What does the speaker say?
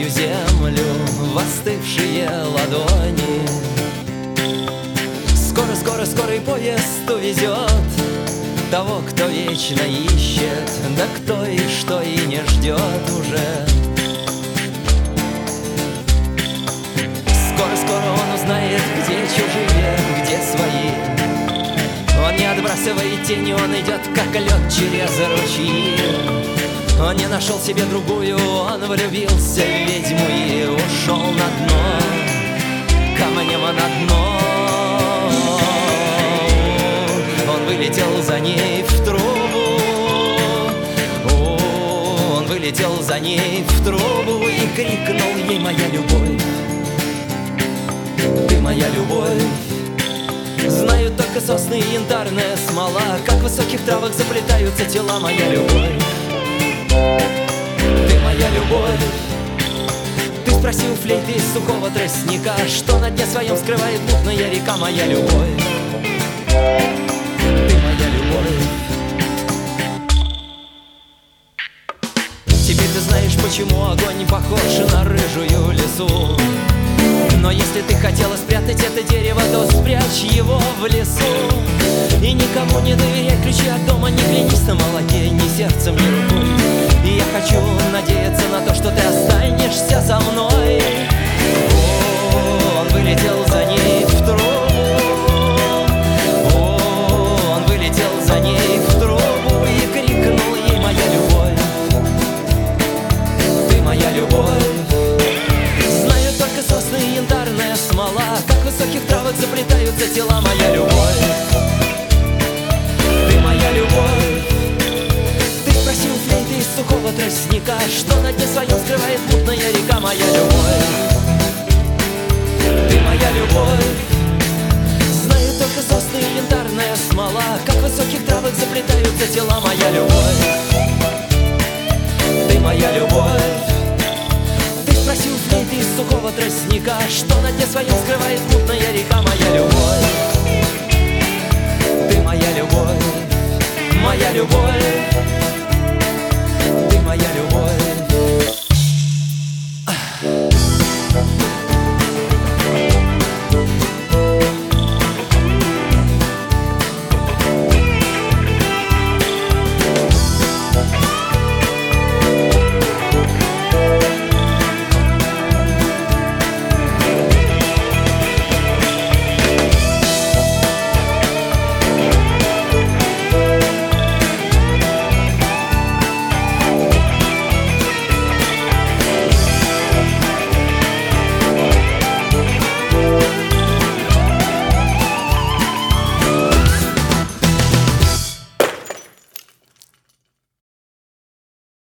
мою землю в остывшие ладони. Скоро, скоро, скорый поезд увезет того, кто вечно ищет, да кто и что и не ждет уже. Скоро, скоро он узнает, где чужие, где свои. Он не отбрасывает тени, он идет, как лед через ручьи. Он не нашел себе другую, он влюбился в ведьму и ушел на дно, камнем на дно. Он вылетел за ней в трубу, он вылетел за ней в трубу и крикнул ей: моя любовь, ты моя любовь. Знают только сосны и янтарная смола, как в высоких травах заплетаются тела. Моя любовь, ты моя любовь. Ты спроси у флейты из сухого тростника, что на дне своем скрывает мутная река. Моя любовь, ты моя любовь. Теперь ты знаешь, почему огонь похож на рыжую лису. Но если ты хотела спрятать это дерево, то спрячь его в лесу. И никому не доверяй ключи от дома, не клянись на молоке, ни сердцем, ни рукой. И я хочу надеяться на то, что ты останешься со мной. О, он вылетел за ней в трубу, о, он вылетел за ней в трубу и крикнул ей: моя любовь, ты моя любовь. Сосны и янтарная смола, как в высоких травах заплетаются тела. Моя любовь, ты моя любовь. Ты спросил флейты из сухого тростника, что на дне своем скрывает мутная река. Моя любовь, ты моя любовь. Знаю только сосны и янтарная смола, как в высоких травах заплетаются тела. Моя любовь, ты моя любовь. Спросил флейты из сухого тростника, что на дне своем скрывает